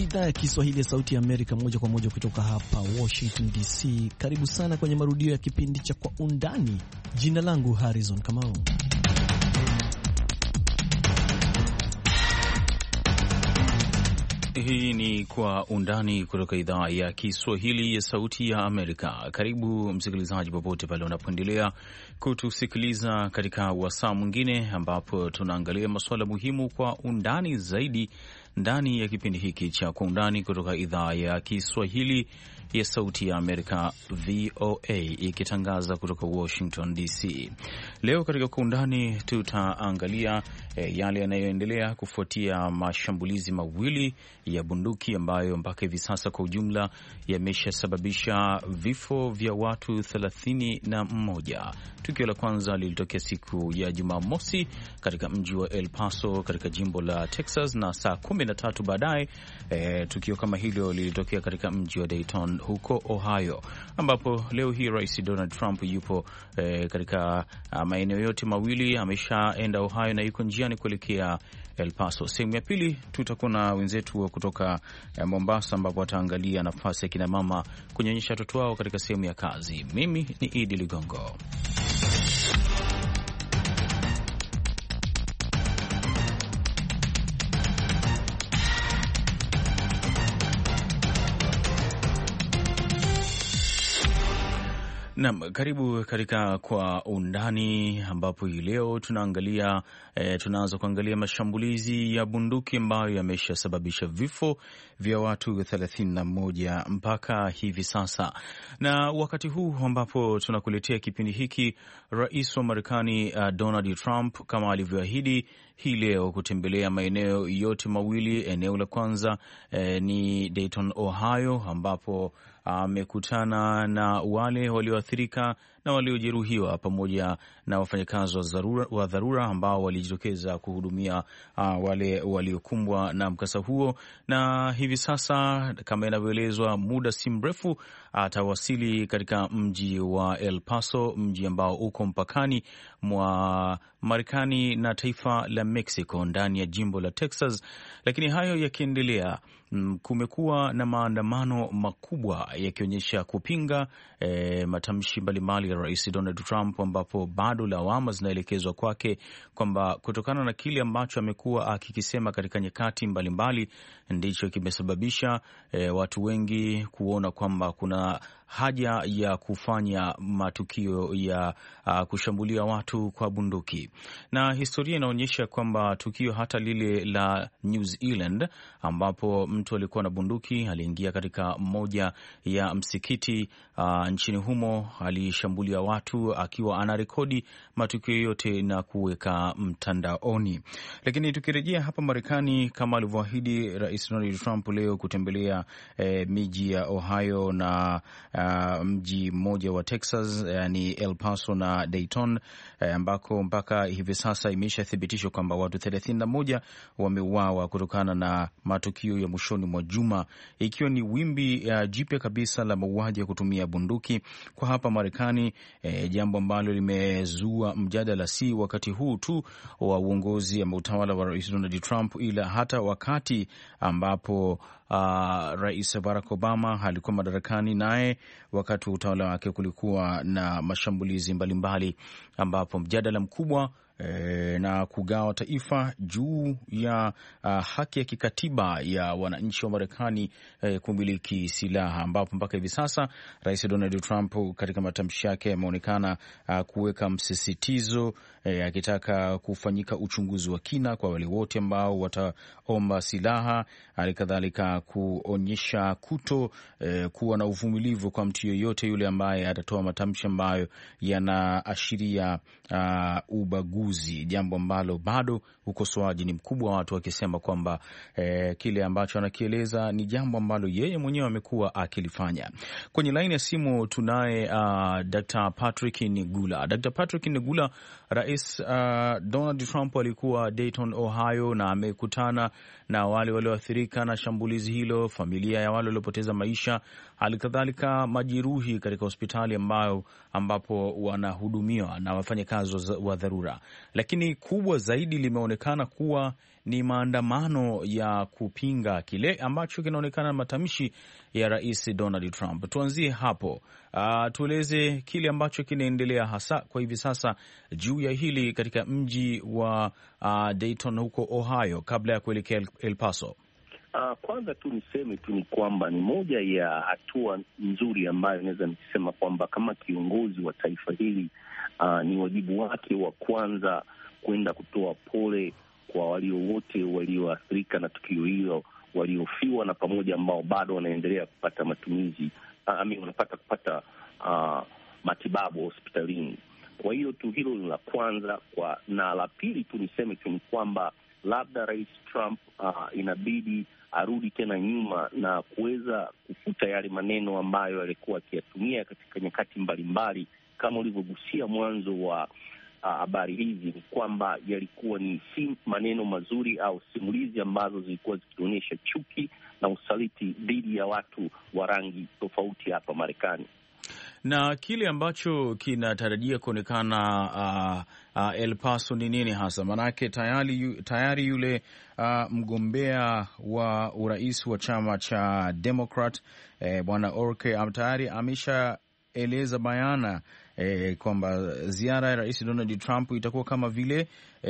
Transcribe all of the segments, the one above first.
idhaa ya Kiswahili ya Sauti ya Amerika, moja kwa moja kutoka hapa Washington DC. Karibu sana kwenye marudio ya kipindi cha Kwa Undani. Jina langu Harrison Kamau. Hii ni Kwa Undani kutoka idhaa ya Kiswahili ya Sauti ya Amerika. Karibu msikilizaji, popote pale unapoendelea kutusikiliza katika wasaa mwingine ambapo tunaangalia masuala muhimu kwa undani zaidi ndani ya kipindi hiki cha Kwa Undani kutoka idhaa ya Kiswahili ya Sauti ya Amerika, VOA, ikitangaza kutoka Washington DC. Leo katika Kwa Undani tutaangalia yale yanayoendelea kufuatia mashambulizi mawili ya bunduki ambayo mpaka hivi sasa kwa ujumla yameshasababisha vifo vya watu 31. Tukio la kwanza lilitokea siku ya Jumamosi katika mji wa El Paso katika jimbo la Texas, na saa 13 baadaye tukio kama hilo lilitokea katika mji wa Dayton huko Ohio, ambapo leo hii Rais Donald Trump yupo katika maeneo yote mawili. Ameshaenda Ohio na yuko njiani kuelekea El Paso. Sehemu ya pili tutakuwa na wenzetu kutoka Mombasa, ambapo wataangalia nafasi ya kina mama kunyonyesha watoto wao katika sehemu ya kazi. Mimi ni Idi Ligongo. Naam, karibu katika Kwa Undani, ambapo hii leo tunaanza kuangalia mashambulizi ya bunduki ambayo yameshasababisha vifo vya watu 31 mpaka hivi sasa. Na wakati huu ambapo tunakuletea kipindi hiki, Rais wa Marekani Donald Trump kama alivyoahidi hii leo kutembelea maeneo yote mawili. Eneo la kwanza ni Dayton, Ohio, ambapo amekutana na wale walioathirika na waliojeruhiwa pamoja na wafanyakazi wa dharura ambao walijitokeza kuhudumia wale waliokumbwa na mkasa huo. Na hivi sasa kama inavyoelezwa, muda si mrefu atawasili katika mji wa El Paso, mji ambao uko mpakani mwa Marekani na taifa la Mexico ndani ya jimbo la Texas. Lakini hayo yakiendelea, kumekuwa na maandamano makubwa yakionyesha kupinga matamshi mbalimbali ya Rais Donald Trump, ambapo bado lawama zinaelekezwa kwake kwamba kutokana na kile ambacho amekuwa akikisema katika nyakati mbalimbali ndicho kimesababisha watu wengi kuona kwamba kuna haja ya kufanya matukio ya kushambulia watu kwa bunduki. Na historia inaonyesha kwamba tukio hata lile la New Zealand ambapo mtu alikuwa na bunduki aliingia katika moja ya msikiti nchini humo, alishambulia watu akiwa anarekodi matukio yote na kuweka mtandaoni. Lakini tukirejea hapa Marekani, kama alivyoahidi Rais Donald Trump leo kutembelea miji ya Ohio na mji mmoja wa Texas, yani El Paso na Dayton, ambako mpaka hivi sasa imeshathibitishwa kwamba watu 31 wameuawa kutokana na matukio ya mwishoni mwa juma, ikiwa ni wimbi jipya kabisa la mauaji ya kutumia bunduki kwa hapa Marekani, jambo ambalo limezua mjadala si wakati huu tu wa uongozi ama utawala wa Rais Donald Trump, ila hata wakati ambapo Rais Barack Obama alikuwa madarakani, naye wakati wa utawala wake kulikuwa na mashambulizi mbalimbali, ambapo mjadala mkubwa na kugawa taifa juu ya haki ya kikatiba ya wananchi wa Marekani kumiliki silaha, ambapo mpaka hivi sasa Rais Donald Trump katika matamshi yake ameonekana kuweka msisitizo akitaka kufanyika uchunguzi wa kina kwa wale wote ambao wataomba silaha, halikadhalika kuonyesha kuwa na uvumilivu kwa mtu yeyote yule ambaye atatoa matamshi ambayo yanaashiria ubaguzi, jambo ambalo bado ukosoaji ni mkubwa, watu wakisema kwamba kile ambacho anakieleza ni jambo ambalo yeye mwenyewe amekuwa akilifanya. Kwenye laini ya simu tunaye Dr. Patrick Nigula. Dr. Patrick Nigula, Rais Donald Trump alikuwa Dayton, Ohio, na amekutana na wale walioathirika na shambulizi hilo, familia ya wale waliopoteza maisha, halikadhalika majeruhi katika hospitali ambapo wanahudumiwa na wafanyakazi wa dharura, lakini kubwa zaidi limeonekana kuwa ni maandamano ya kupinga kile ambacho kinaonekana matamshi ya Rais Donald Trump. Tuanzie hapo. Tueleze kile ambacho kinaendelea hasa kwa hivi sasa juu ya hili katika mji wa Dayton huko Ohio kabla ya kuelekea El Paso. Kwanza tu niseme tu ni kwamba ni moja ya hatua nzuri ambayo naweza nikisema kwamba kama kiongozi wa taifa hili ni wajibu wake wa kwanza kwenda kutoa pole kwa walio wote walioathirika na tukio hilo, waliofiwa na pamoja ambao bado wanaendelea kupata kupata matibabu hospitalini. Kwa hiyo tu hilo ni la kwanza na la pili tu niseme tu ni kwamba labda Rais Trump inabidi arudi tena nyuma na kuweza kufuta yale maneno ambayo alikuwa akiyatumia katika nyakati mbalimbali. Kama ulivyogusia mwanzo wa habari hizi, ni kwamba yalikuwa ni si maneno mazuri au simulizi ambazo zilikuwa zikionyesha chuki na usaliti dhidi ya watu wa rangi tofauti hapa Marekani. Na kile ambacho kinatarajia kuonekana El Paso ni nini hasa? Maanake tayari yule mgombea wa urais wa chama cha Democrat Bwana Orke tayari ameshaeleza bayana kwamba ziara ya Rais Donald Trump itakuwa kama vile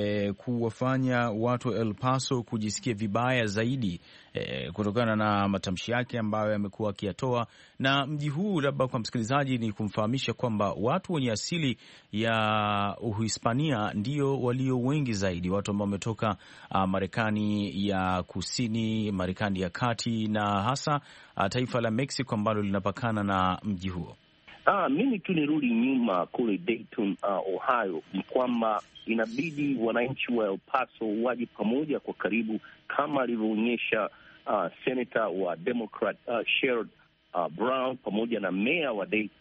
kuwafanya watu wa El Paso kujisikia vibaya zaidi kutokana na matamshi yake ambayo yamekuwa akiyatoa. Na mji huu, labda kwa msikilizaji, ni kumfahamisha kwamba watu wenye asili ya Uhispania ndio walio wengi zaidi, watu ambao wametoka Marekani ya Kusini, Marekani ya Kati na hasa taifa la Mexico ambalo linapakana na mji huo. Mimi tu nirudi nyuma kule Dayton, Ohio, ni kwamba inabidi wananchi wa El Paso waje pamoja kwa karibu, kama alivyoonyesha senator wa Democrat Sherrod Brown pamoja na meya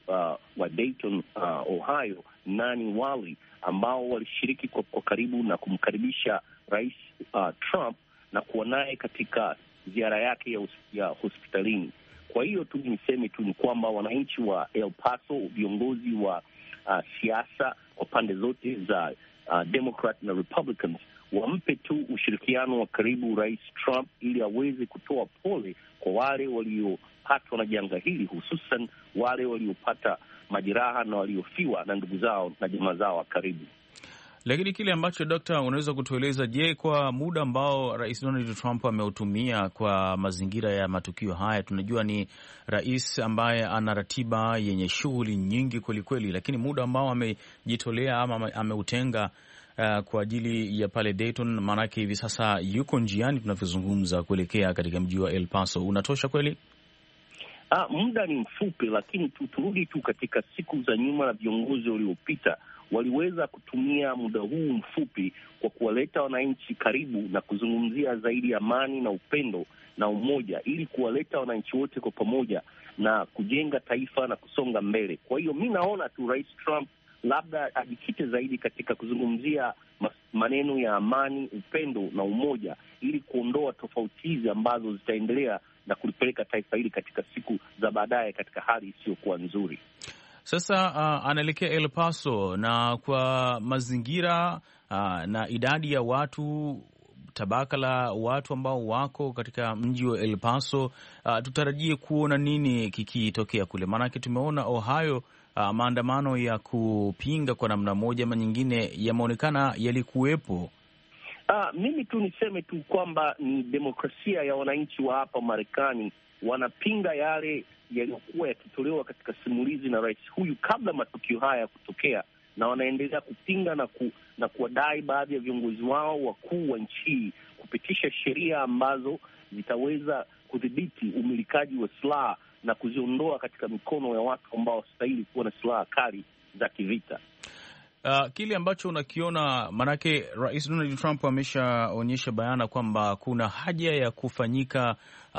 wa Dayton, Ohio, Nani Wally, ambao walishiriki kwa karibu na kumkaribisha Rais Trump na kuwa naye katika ziara yake ya hospitalini. Kwa hiyo tu niseme tu ni kwamba wananchi wa El Paso, viongozi wa siasa kwa pande zote za Democrat na Republicans, wampe tu ushirikiano wa karibu Rais Trump ili aweze kutoa pole kwa wale waliopatwa na janga hili, hususan wale waliopata majeraha na waliofiwa na ndugu zao na jamaa zao wa karibu. Lakini kile ambacho Dokta, unaweza kutueleza, je, kwa muda ambao Rais Donald Trump ameutumia kwa mazingira ya matukio haya, tunajua ni rais ambaye ana ratiba yenye shughuli nyingi kwelikweli, lakini muda ambao amejitolea ama ameutenga kwa ajili ya pale Dayton, maanake hivi sasa yuko njiani tunavyozungumza kuelekea katika mji wa El Paso, unatosha kweli? Muda ni mfupi, lakini turudi tu katika siku za nyuma na viongozi waliopita waliweza kutumia muda huu mfupi kwa kuwaleta wananchi karibu na kuzungumzia zaidi amani na upendo na umoja, ili kuwaleta wananchi wote kwa pamoja na kujenga taifa na kusonga mbele. Kwa hiyo mi naona tu Rais Trump labda ajikite zaidi katika kuzungumzia maneno ya amani, upendo na umoja, ili kuondoa tofauti hizi ambazo zitaendelea na kulipeleka taifa hili katika siku za baadaye katika hali isiyokuwa nzuri. Sasa anaelekea El Paso, na kwa mazingira na idadi ya watu, tabaka la watu ambao wako katika mji wa El Paso, tutarajie kuona nini kikitokea kule? Maanake tumeona Ohio, maandamano ya kupinga kwa namna moja ama nyingine yameonekana yalikuwepo. Mimi tu niseme tu kwamba ni demokrasia ya wananchi wa hapa Marekani, wanapinga yale yaliyokuwa yakitolewa katika simulizi na rais huyu kabla matukio haya ya kutokea, na wanaendelea kupinga na kuwadai baadhi ya viongozi wao wakuu wa nchi kupitisha sheria ambazo zitaweza kudhibiti umilikaji wa silaha na kuziondoa katika mikono ya watu ambao wastahili kuwa na silaha kali za kivita. Kile ambacho unakiona, manake Rais Donald Trump ameshaonyesha bayana kwamba kuna haja ya kufanyika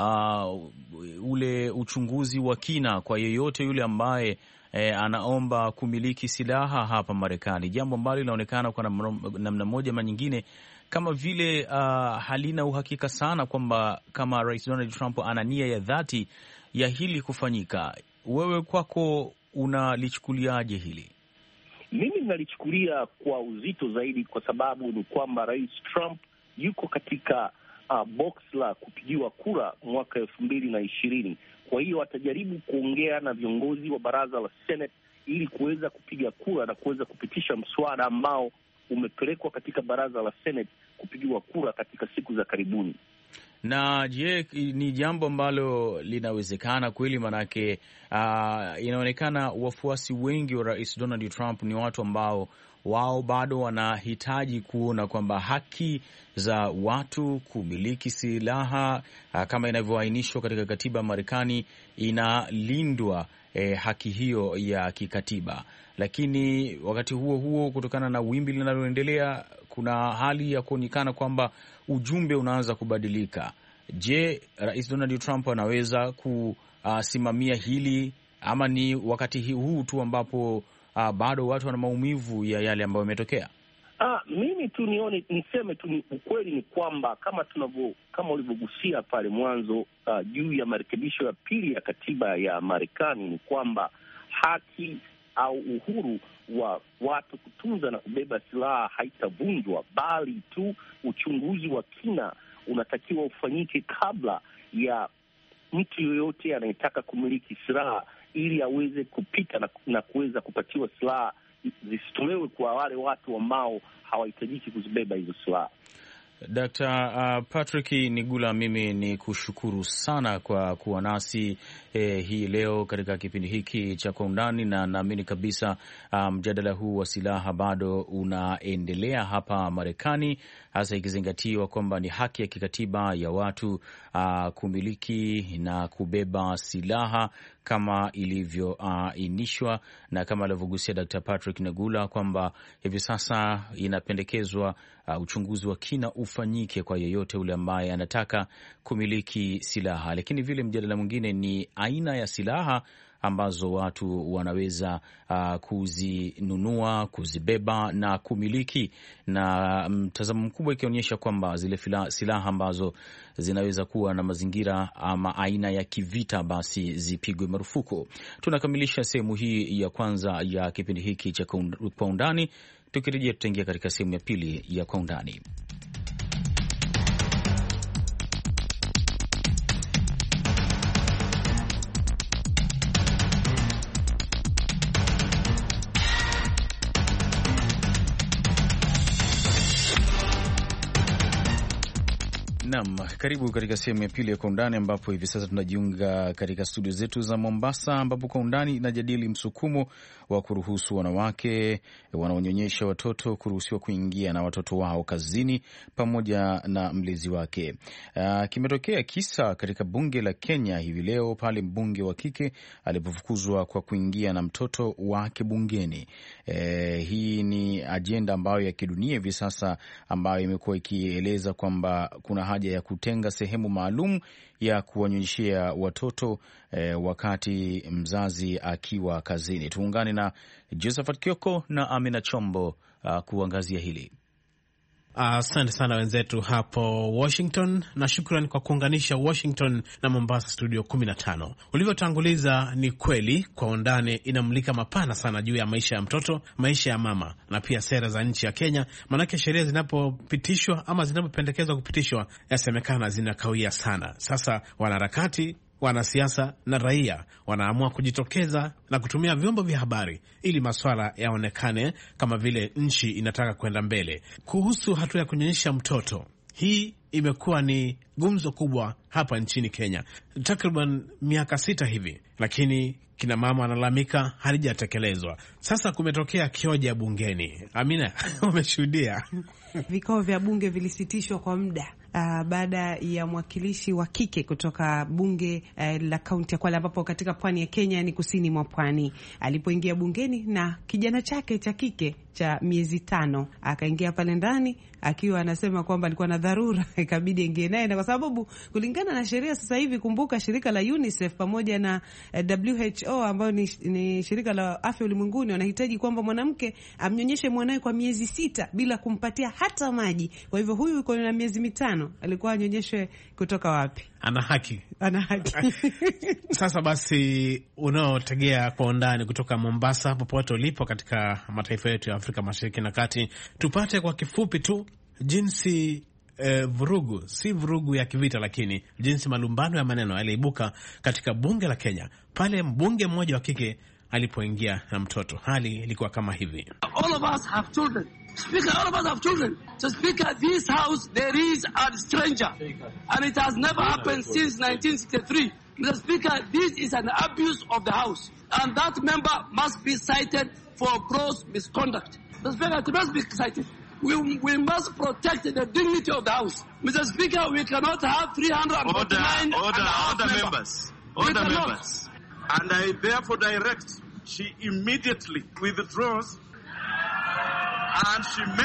ule uchunguzi wa kina kwa yeyote yule ambaye anaomba kumiliki silaha hapa Marekani, jambo ambalo linaonekana kwa namna moja ama nyingine kama vile halina uhakika sana kwamba kama Rais Donald Trump ana nia ya dhati ya hili kufanyika. Wewe kwako unalichukuliaje hili? Mimi nalichukulia kwa uzito zaidi, kwa sababu ni kwamba Rais Trump yuko katika box la kupigiwa kura mwaka 2020. Kwa hiyo atajaribu kuongea na viongozi wa baraza la Senate ili kuweza kupiga kura na kuweza kupitisha mswada ambao umepelekwa katika baraza la Senate kupigiwa kura katika siku za karibuni. Na je, ni jambo ambalo linawezekana kweli? Manake inaonekana wafuasi wengi wa Rais Donald Trump ni watu ambao wao bado wanahitaji kuona kwamba haki za watu kumiliki silaha kama inavyoainishwa katika katiba ya Marekani inalindwa, haki hiyo ya kikatiba. Lakini wakati huo huo, kutokana na wimbi linaloendelea, kuna hali ya kuonekana kwamba ujumbe unaanza kubadilika. Je, Rais Donald Trump anaweza kusimamia hili, ama ni wakati huu tu ambapo bado watu wana maumivu ya yale ambayo yametokea? Mimi tu niseme tu ukweli ni kwamba kama ulivyogusia pale mwanzo juu ya marekebisho ya pili ya katiba ya Marekani, ni kwamba haki au uhuru wa watu kutunza na kubeba silaha haitavunjwa, bali tu uchunguzi wa kina unatakiwa ufanyike kabla ya mtu yoyote anayetaka kumiliki silaha, ili aweze kupita na kuweza kupatiwa silaha, zisitolewe kwa wale watu ambao hawahitajiki kuzibeba hizo silaha. Dr. Patrick Nigula, mimi ni kushukuru sana kwa kuwa nasi hii leo katika kipindi hiki cha Kwa Undani, na naamini kabisa mjadala huu wa silaha bado unaendelea hapa Marekani, hasa ikizingatiwa kwamba ni haki ya kikatiba ya watu kumiliki na kubeba silaha kama ilivyoainishwa na kama alivyogusia Dr. Patrick Nigula kwamba hivi sasa inapendekezwa uchunguzi wa kina ufanyike kwa yeyote ule ambaye anataka kumiliki silaha. Lakini vile mjadala mwingine ni aina ya silaha ambazo watu wanaweza kuzinunua, kuzibeba na kumiliki, na mtazamo mkubwa ikionyesha kwamba zile silaha ambazo zinaweza kuwa na mazingira ama aina ya kivita basi zipigwe marufuku. Tunakamilisha sehemu hii ya kwanza ya kipindi hiki cha Kwa Undani. Tukirejea tutaingia katika sehemu ya pili ya Kwa Undani. Naam, karibu katika sehemu ya pili ya Kwa Undani, ambapo hivi sasa tunajiunga katika studio zetu za Mombasa, ambapo Kwa Undani inajadili msukumo wa kuruhusu wanawake wanaonyonyesha watoto kuruhusiwa kuingia na watoto wao kazini pamoja na mlezi wake. Kimetokea kisa katika bunge la Kenya hivi leo pale mbunge wa kike alipofukuzwa kwa kuingia na mtoto wake bungeni. Hii ni ajenda ambayo ya kidunia hivi sasa, ambayo imekuwa ikieleza kwamba kuna haja ya kutenga sehemu maalum ya kuwanyonyeshea watoto wakati mzazi akiwa kazini. Tuungane na Josephat Kioko na Amina Chombo kuangazia hili. Asante sana wenzetu hapo Washington, na shukrani kwa kuunganisha Washington na Mombasa studio 15. Ulivyotanguliza ni kweli, Kwa Undani inamulika mapana sana juu ya maisha ya mtoto, maisha ya mama na pia sera za nchi ya Kenya. Manake sheria zinapopitishwa ama zinapopendekezwa kupitishwa, yasemekana zinakawia sana. Sasa wanaharakati, wanasiasa na raia wanaamua kujitokeza na kutumia vyombo vya habari ili maswala yaonekane kama vile nchi inataka kwenda mbele. Kuhusu hatua ya kunyonyesha mtoto, hii imekuwa ni gumzo kubwa hapa nchini Kenya takriban miaka 6 hivi, lakini kina mama wanalalamika halijatekelezwa. Sasa kumetokea kioja bungeni. Amina, umeshuhudia vikao vya bunge vilisitishwa kwa muda baada ya mwakilishi wa kike kutoka bunge la kaunti ya Kwale, ambapo katika pwani ya Kenya ni kusini mwa pwani, alipoingia bungeni na kijana chake cha kike cha miezi 5, akaingia pale ndani akiwa anasema kwamba alikuwa na dharura, ikabidi ingie naye, na kwa sababu kulingana na sheria sasa hivi, kumbuka shirika la UNICEF pamoja na WHO ambayo ni shirika la afya ulimwenguni, wanahitaji kwamba mwanamke amnyonyeshe mwanae kwa miezi 6 bila kumpatia hata maji. Kwa hivyo huyu yuko na miezi 5, alikuwa anyonyeshwe kutoka wapi? ana haki. Sasa basi, unaotegea kwa undani kutoka Mombasa, popote ulipo katika mataifa yetu ya Afrika Mashariki na Kati, tupate kwa kifupi tu jinsi vurugu, si vurugu ya kivita, lakini jinsi malumbano ya maneno yaliibuka katika bunge la Kenya pale mbunge mmoja wa kike alipoingia na mtoto. Hali ilikuwa kama hivi. All of us have children. Speaker, all of us have children. So Speaker, this house there is a stranger and it has never happened since 1963. Mr. Speaker, this is an abuse of the house and that member must be cited for gross misconduct. Mr. Speaker, it must be cited. We must protect the dignity of the house. Mr. Speaker, we cannot have 349 order members. Order members. And I therefore direct she immediately withdraws and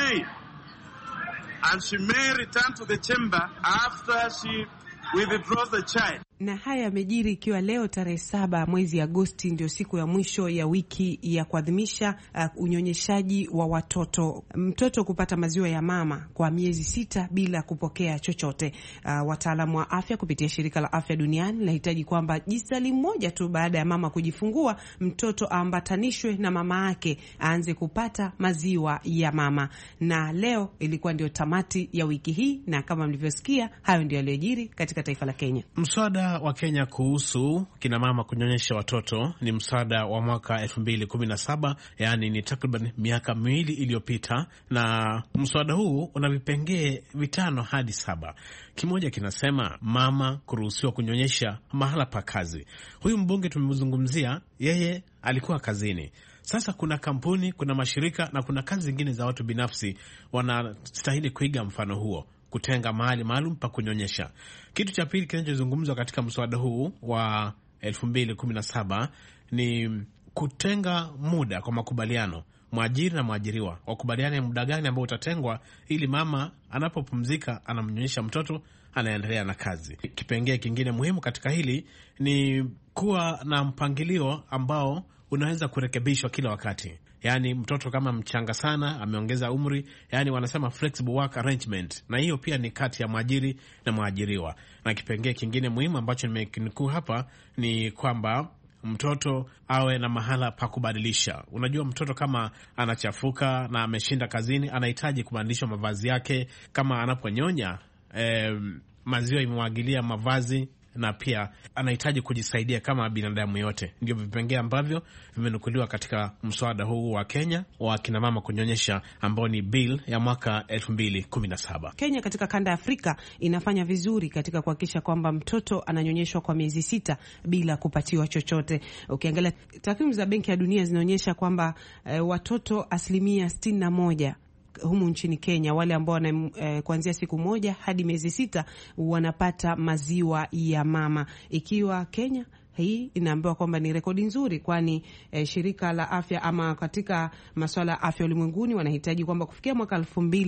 she may return to the chamber after she withdraws the child. Na haya yamejiri ikiwa leo tarehe 7 mwezi Agosti ndio siku ya mwisho ya wiki ya kuadhimisha unyonyeshaji wa watoto. Mtoto kupata maziwa ya mama kwa miezi 6 bila kupokea chochote. Wataalamu wa afya kupitia shirika la afya duniani lahitaji kwamba jisali moja tu baada ya mama kujifungua, mtoto aambatanishwe na mama yake aanze kupata maziwa ya mama. Na leo ilikuwa ndio tamati ya wiki hii, na kama mlivyosikia, hayo ndio yaliyojiri katika taifa la Kenya. Mswada wa Kenya kuhusu kina mama kunyonyesha watoto ni mswada wa mwaka 2017, yani ni takriban miaka 2 iliyopita, na mswada huu una vipengee 5 hadi 7. Kimoja kinasema mama kuruhusiwa kunyonyesha mahala pa kazi. Huyu mbunge tumemzungumzia, yeye alikuwa kazini. Sasa kuna kampuni, kuna mashirika na kuna kazi zingine za watu binafsi wanastahili kuiga mfano huo, kutenga mahali maalum pa kunyonyesha. Kitu cha pili kinachozungumzwa katika mswada huu wa 2017 ni kutenga muda kwa makubaliano. Mwajiri na mwajiriwa wakubaliane muda gani ambao utatengwa ili mama anapopumzika anamnyonyesha mtoto, anaendelea na kazi. Kipengee kingine muhimu katika hili ni kuwa na mpangilio ambao unaweza kurekebishwa kila wakati. Yani mtoto kama mchanga sana, ameongeza umri, yani wanasema flexible work arrangement, na hiyo pia ni kati ya mwajiri na mwajiriwa. Na kipengee kingine muhimu ambacho nimekinukuu hapa ni kwamba mtoto awe na mahala pa kubadilisha. Unajua mtoto kama anachafuka na ameshinda kazini, anahitaji kubadilisha mavazi yake. Kama anaponyonya maziwa imemwagilia mavazi, na pia anahitaji kujisaidia kama binadamu yote. Ndio vipengee ambavyo vimenukuliwa katika mswada huu wa Kenya wa kina mama kunyonyesha, ambao ni bill ya mwaka 2017. Kenya katika kanda ya Afrika inafanya vizuri katika kuhakikisha kwamba mtoto ananyonyeshwa kwa miezi 6 bila kupatiwa chochote. Ukiangalia takwimu za Benki ya Dunia zinaonyesha kwamba watoto 61% humu nchini Kenya, wale ambao kuanzia siku 1 hadi miezi 6 wanapata maziwa ya mama. Ikiwa Kenya hii inaambiwa kwamba ni rekodi nzuri, kwani shirika la afya ama katika masuala ya afya ulimwenguni wanahitaji kwamba kufikia mwaka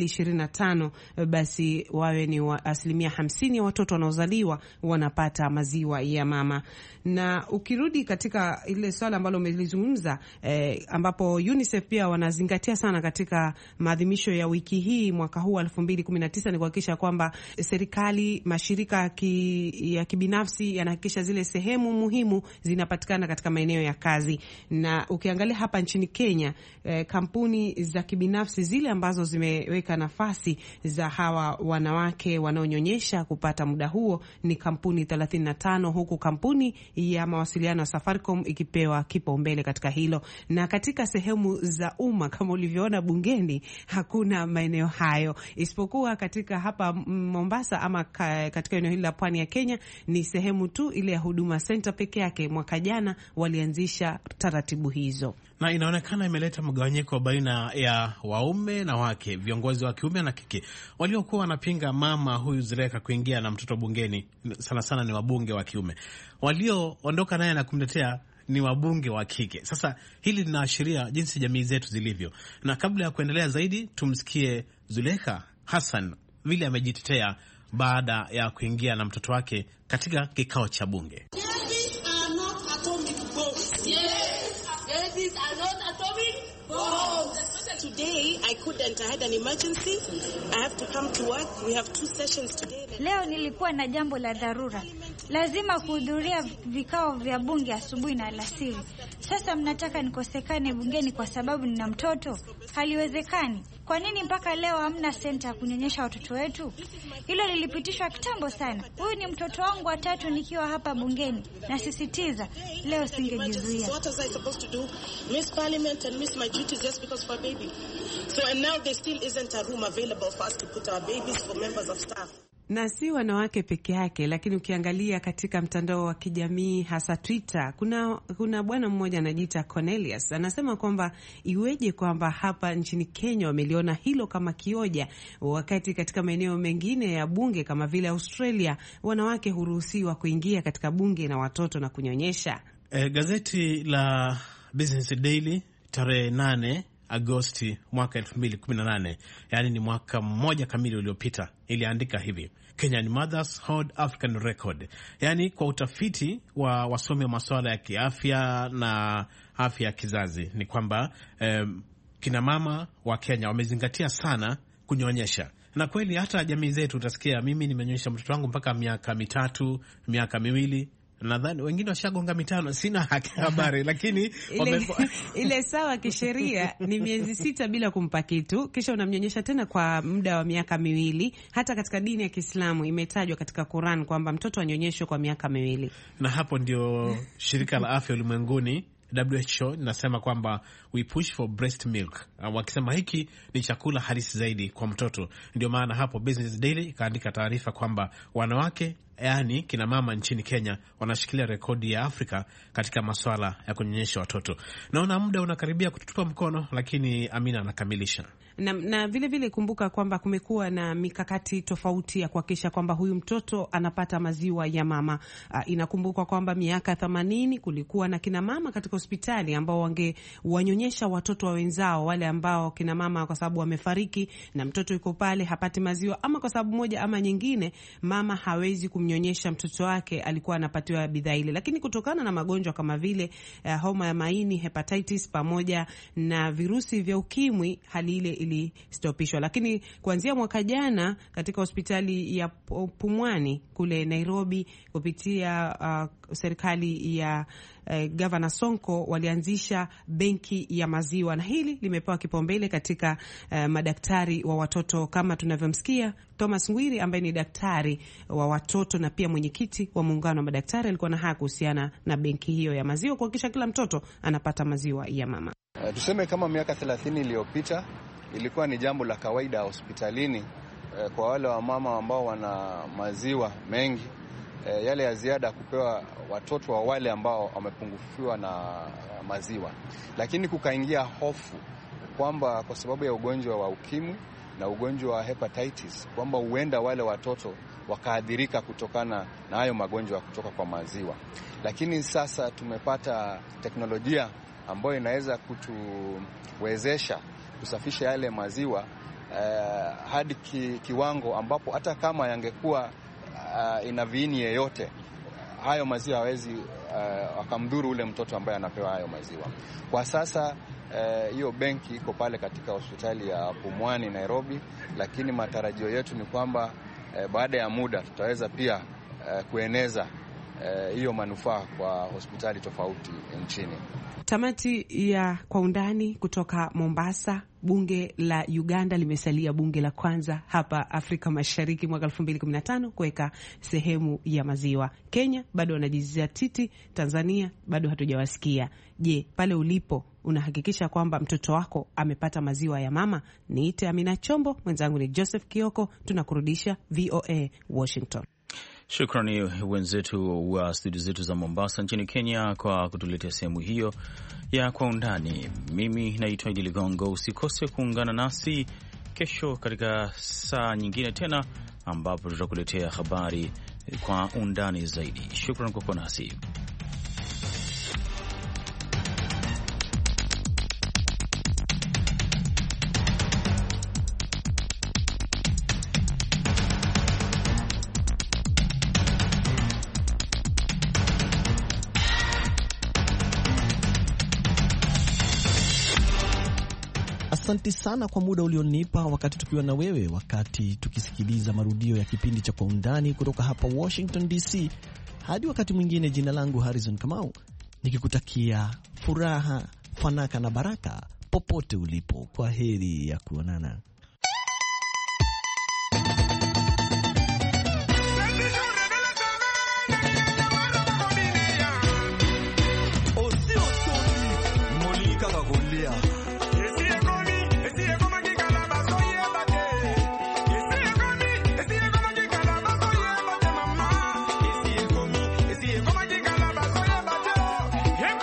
2025 basi wawe ni 50% ya watoto wanaozaliwa wanapata maziwa ya mama. Na ukirudi katika ile swala ambalo umelizungumza, ambapo UNICEF pia wanazingatia sana katika maadhimisho ya wiki hii mwaka huu 2019 ni kuhakikisha kwamba serikali, mashirika ya kibinafsi yanahakikisha zile sehemu muhimu zinapatikana katika maeneo ya kazi. Na ukiangalia hapa nchini Kenya, kampuni za kibinafsi zile ambazo zimeweka nafasi za hawa wanawake wanaonyonyesha kupata muda huo ni kampuni 35, huku kampuni ya mawasiliano ya Safaricom ikipewa kipaumbele katika hilo. Na katika sehemu za umma kama ulivyoona bungeni hakuna maeneo hayo, isipokuwa katika hapa Mombasa ama katika eneo hili la pwani ya Kenya ni sehemu tu ile ya Huduma Center peke yake. Mwaka jana walianzisha taratibu hizo, na inaonekana imeleta mgawanyiko baina ya waume na wake, viongozi wa kiume na kike. Waliokuwa wanapinga mama huyu Zuleka kuingia na mtoto bungeni sana sana ni wabunge wa kiume, walioondoka naye na kumletea ni wabunge wa kike. Sasa hili linaashiria jinsi jamii zetu zilivyo. Na kabla ya kuendelea zaidi, tumsikie Zuleka Hassan vile amejitetea baada ya kuingia na mtoto wake katika kikao cha bunge. Today I couldn't. I had an emergency. I have to come to work. We have 2 sessions today. Leo nilikuwa na jambo la dharura. lazima kuhudhuria vikao vya bunge asubuhi na alasiri. Sasa mnataka nikosekane bungeni kwa sababu nina mtoto? Haliwezekani. Kwa nini mpaka leo hamna senta ya kunyonyesha watoto wetu? Hilo lilipitishwa kitambo sana. Huyu ni mtoto wangu wa 3 nikiwa hapa bungeni. Nasisitiza, leo singejizuia. Na si wanawake peke yake, lakini ukiangalia katika mtandao wa kijamii hasa Twitter, kuna bwana mmoja anajiita Cornelius, anasema kwamba iweje kwamba hapa nchini Kenya wameliona hilo kama kioja, wakati katika maeneo mengine ya bunge kama vile Australia wanawake huruhusiwa kuingia katika bunge na watoto na kunyonyesha. Gazeti la Business Daily tarehe 8 Agosti mwaka 2018, yani ni mwaka mmoja kamili uliopita, iliandika hivi: Kenyan mothers hold African record. Yani kwa utafiti wa wasomi wa masuala ya kiafya na afya ya kizazi ni kwamba kina mama wa Kenya wamezingatia sana kunyonyesha. Na kweli hata jamii zetu utasikia, mimi nimenyonyesha mtoto wangu mpaka miaka 3, miaka 2. Nadhani wengine washagonga 5, sina habari lakini ile sawa kisheria ni miezi 6 bila kumpa kitu, kisha unamnyonyesha tena kwa muda wa miaka 2. Hata katika dini ya Kiislamu imetajwa katika Quran kwamba mtoto anyonyeshwe kwa miaka 2. Na hapo ndio shirika la afya ulimwenguni WHO nasema kwamba we push for breast milk, wakisema hiki ni chakula halisi zaidi kwa mtoto. Ndio maana hapo Business Daily ikaandika taarifa kwamba wanawake, yani kina mama nchini Kenya, wanashikilia rekodi ya Afrika katika masuala ya kunyonyesha watoto. Naona muda unakaribia kututupa mkono, lakini Amina anakamilisha. Na vile vile kumbuka kwamba kumekuwa na mikakati tofauti ya kuhakikisha kwamba huyu mtoto anapata maziwa ya mama. Inakumbukwa kwamba miaka 80 kulikuwa na kina mama katika hospitali ambao wangewanyonyesha watoto wa wenzao, wale ambao kina mama kwa sababu wamefariki na mtoto yuko pale hapati maziwa, ama kwa sababu moja ama nyingine mama hawezi kumnyonyesha mtoto wake, alikuwa anapatiwa bidhaa ile. Lakini kutokana na magonjwa kama vile homa ya maini, hepatitis pamoja na virusi vya ukimwi, hali ile ilistopishwa. Lakini kuanzia mwaka jana katika hospitali ya Pumwani kule Nairobi kupitia serikali ya Governor Sonko walianzisha benki ya maziwa, na hili limepewa kipaumbele katika madaktari wa watoto, kama tunavyomsikia Thomas Ngwiri ambaye ni daktari wa watoto na pia mwenyekiti wa muungano wa madaktari. Alikuwa na haya kuhusiana na benki hiyo ya maziwa kuhakikisha kila mtoto anapata maziwa ya mama. Tuseme kama miaka 30 iliyopita ilikuwa ni jambo la kawaida hospitalini kwa wale wa mama ambao wana maziwa mengi, yale ya ziada kupewa watoto wa wale ambao wamepungufiwa na maziwa. Lakini kukaingia hofu kwamba kwa sababu ya ugonjwa wa ukimwi na ugonjwa wa hepatitis kwamba huenda wale watoto wakaadhirika kutokana na hayo magonjwa kutoka kwa maziwa. Lakini sasa tumepata teknolojia ambayo inaweza kutuwezesha kusafisha yale maziwa hadi kiwango ambapo hata kama yangekuwa ina viini yeyote, hayo maziwa hawezi akamdhuru ule mtoto ambaye anapewa hayo maziwa. Kwa sasa hiyo benki iko pale katika hospitali ya Pumwani Nairobi, lakini matarajio yetu ni kwamba baada ya muda tutaweza pia kueneza hiyo manufaa kwa hospitali tofauti nchini. Tamati ya Kwa Undani kutoka Mombasa. Bunge la Uganda limesalia bunge la kwanza hapa Afrika Mashariki mwaka 2015 kuweka sehemu ya maziwa. Kenya bado wanajizatiti, Tanzania bado hatujawasikia. Je, pale ulipo unahakikisha kwamba mtoto wako amepata maziwa ya mama? Niite Amina Chombo, mwenzangu ni Joseph Kioko, tunakurudisha VOA Washington. Shukrani wenzetu wa studio zetu za Mombasa nchini Kenya kwa kutuletea sehemu hiyo ya Kwa Undani. Mimi naitwa Idi Ligongo. Usikose kuungana nasi kesho katika saa nyingine tena, ambapo tutakuletea habari kwa undani zaidi. Shukrani kwa kuwa nasi. Asante sana kwa muda ulionipa wakati tukiwa na wewe, wakati tukisikiliza marudio ya kipindi cha Kwa Undani kutoka hapa Washington DC. Hadi wakati mwingine, jina langu Harrison Kamau, nikikutakia furaha, fanaka na baraka popote ulipo. Kwa heri ya kuonana.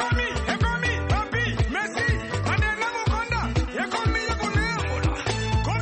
Go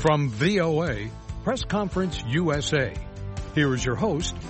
From VOA, Press Conference USA, here is your host,